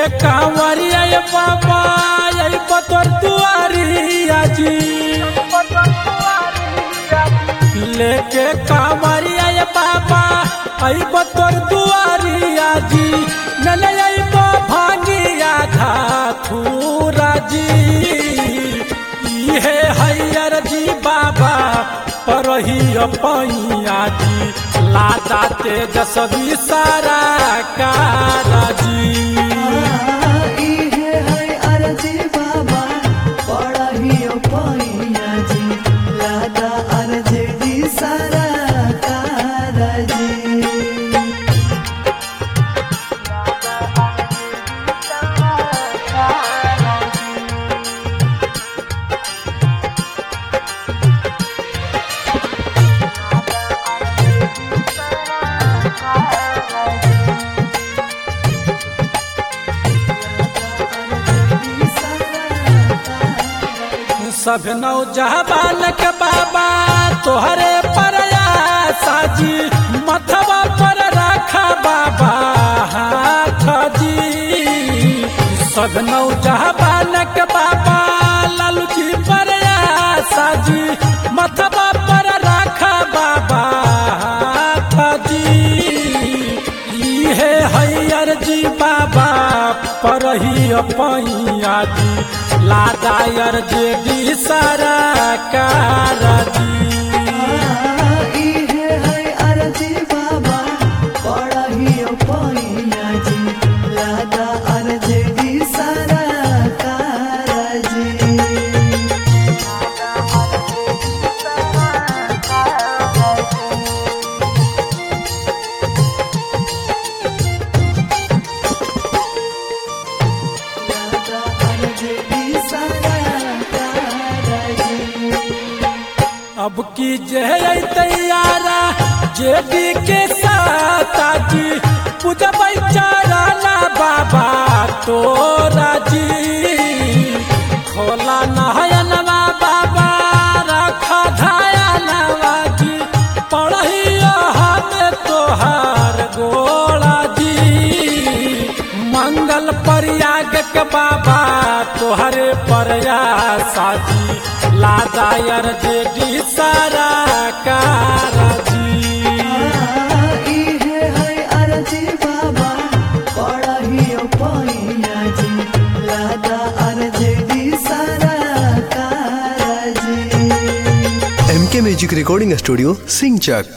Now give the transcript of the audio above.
कांवरिया बाबा आई बतौर दुआरिया जी, लेके कांवरिया बाबा आई बतौर दुआरिया जी, नले आई भांगिया धाथुरा जी। ये हैयर जी बाबा परही पैया जी, लादा तेजस्वी सारा कारा जी। सब नौजवान के बाबा तोहरे प्रयासा जी, मथवा पर रखा बाबा हाथ जी। सब नौजवान के बाबा लालू जी प्रयासा जी, मथवा पर रखा बाबा हाथ जी। ये हैयर जी बाबा परही पैया जी, लादायर जेडी सारा कारा जी। अब की जय तैयारा जेडी के साथ जी, पूजा चाराना बाबा तोरा जी। खोला नहयनवा बाबा रखा धायनवा जी, पढ़ी हमें तोहार गोला जी। मंगल प्रयाग के बाबा तोहरे प्रयासा जी, लादायर जेडी सारा कारा जी। MK music recording studio सिंचक।